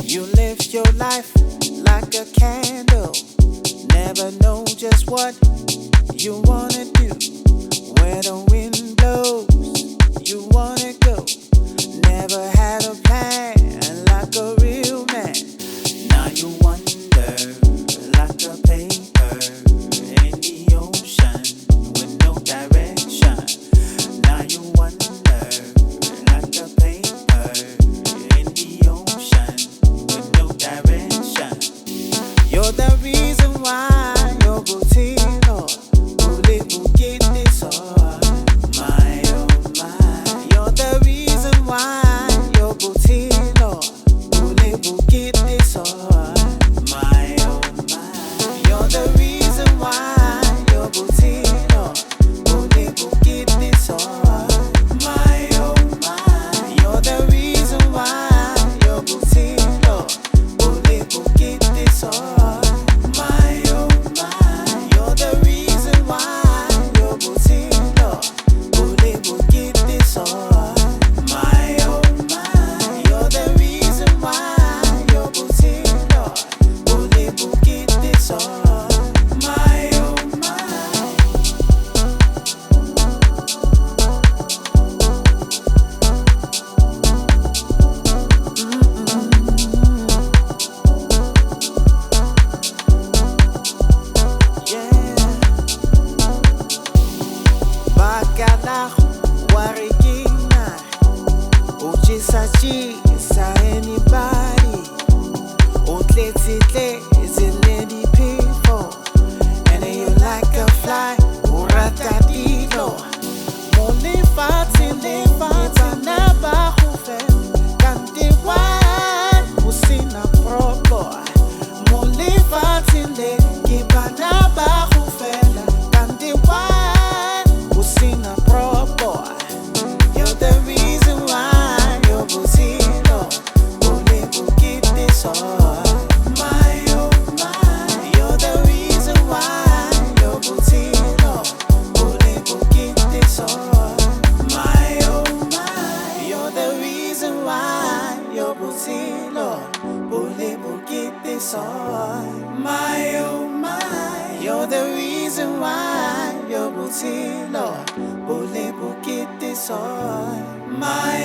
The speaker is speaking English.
You live your life like a candle. Never know just what you wanna do. Where the wind blows, you wanna go. Never had a plan like a real man. Now you wonder like a paper in the ocean with no direction. Now you wonder like a paper in the ocean with no direction. You're the reason why you're Butino. Bully will get this on. My oh my. You're the reason why you're Butino. Bully will get this on. My oh my. You're the reason why you're Butino. Bully will get this on. My oh my. You're the reason why you're Butino. Bully will get this on. Sa anybody, lady people, and you like a fly, ratadilo. Mole fatile, na bahufe, kante wan, usina propo. Mole fatile, kibana bahufe, kante wan, usina propo. You're the reason why you're Butino. Bully will get this on. My oh my. You're the reason why you're Butino. Bully will get this on. My oh my. You're the reason why you're Butino. Bully will get this on. My oh my. You're the reason why you're Butino. Bully will get this on. My